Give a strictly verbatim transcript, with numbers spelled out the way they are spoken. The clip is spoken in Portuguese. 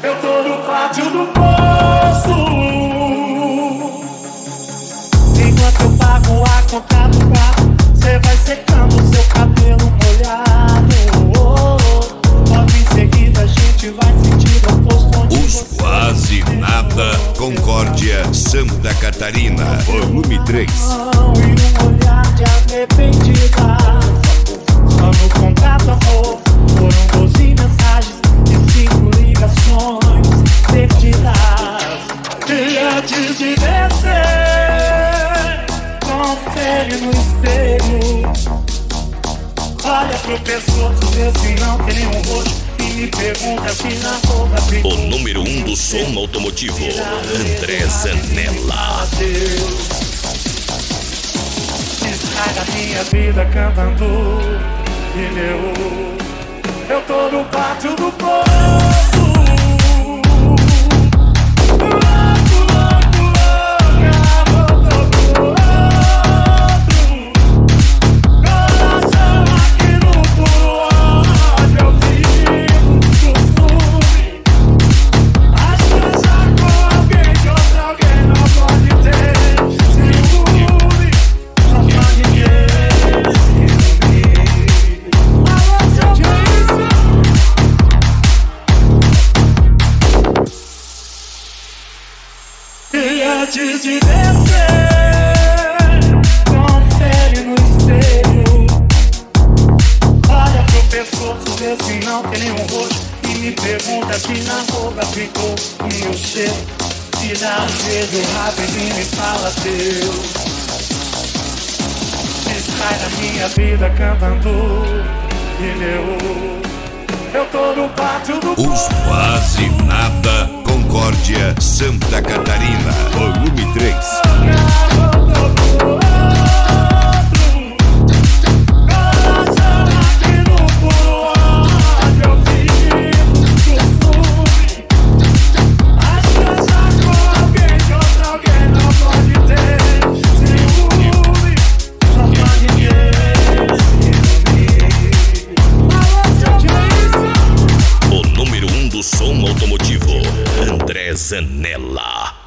Eu tô no pátio do poço. Enquanto eu pago a conta do carro, cê vai secando seu cabelo molhado. Oh, oh. Logo em seguida a gente vai sentir o oposto. Os Quase Nada, Concórdia, Santa Catarina, volume três. E um olhar de arrependida. Só no contato amor foram doze mensagens e cinco ligações perdidas. E antes de descer, confere no espelho. Olha pro pescoço, vê se não tem nenhum roxo. E me pergunta se na roupa ficou. O número um do som automotivo, André Zanella. Sai da minha vida cantando pneu. Eu tô no pátio do poço. Antes de descer, confere no espelho. Olha pro pescoço, vê se não tem nenhum roxo. E me pergunta se na roupa ficou o meu cheiro. Se dá um beijo rapidinho e fala Deus. Sai da minha vida cantando pneu. Eu tô no pátio do Os Quase Nada, Concórdia, Santa Catarina, volume três.